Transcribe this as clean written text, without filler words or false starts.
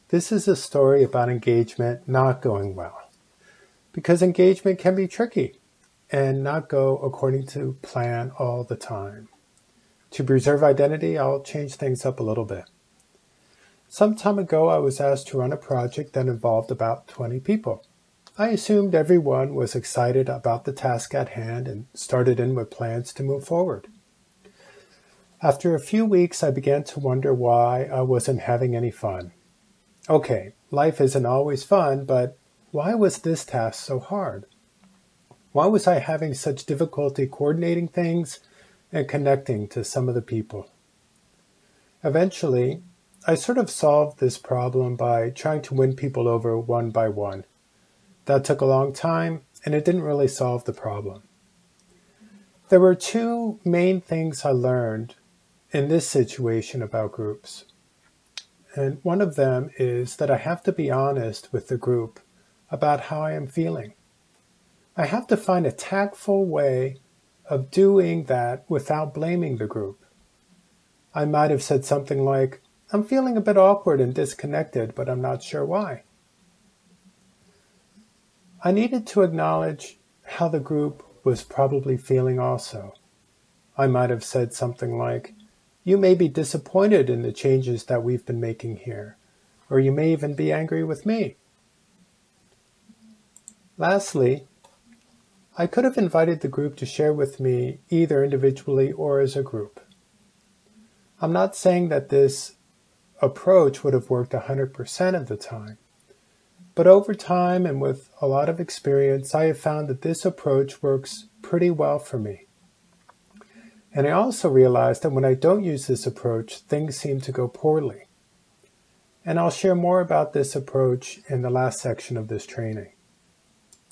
This is a story about engagement not going well, because engagement can be tricky and not go according to plan all the time. To preserve identity, I'll change things up a little bit. Some time ago, I was asked to run a project that involved about 20 people. I assumed everyone was excited about the task at hand and started in with plans to move forward. After a few weeks, I began to wonder why I wasn't having any fun. Okay, life isn't always fun, but why was this task so hard? Why was I having such difficulty coordinating things and connecting to some of the people? Eventually, I sort of solved this problem by trying to win people over one by one. That took a long time, and it didn't really solve the problem. There were two main things I learned in this situation about groups. And one of them is that I have to be honest with the group about how I am feeling. I have to find a tactful way of doing that without blaming the group. I might have said something like, "I'm feeling a bit awkward and disconnected, but I'm not sure why." I needed to acknowledge how the group was probably feeling also. I might have said something like, "You may be disappointed in the changes that we've been making here, or you may even be angry with me." Lastly, I could have invited the group to share with me either individually or as a group. I'm not saying that this approach would have worked 100% of the time, but over time and with a lot of experience, I have found that this approach works pretty well for me. And I also realized that when I don't use this approach, things seem to go poorly. And I'll share more about this approach in the last section of this training.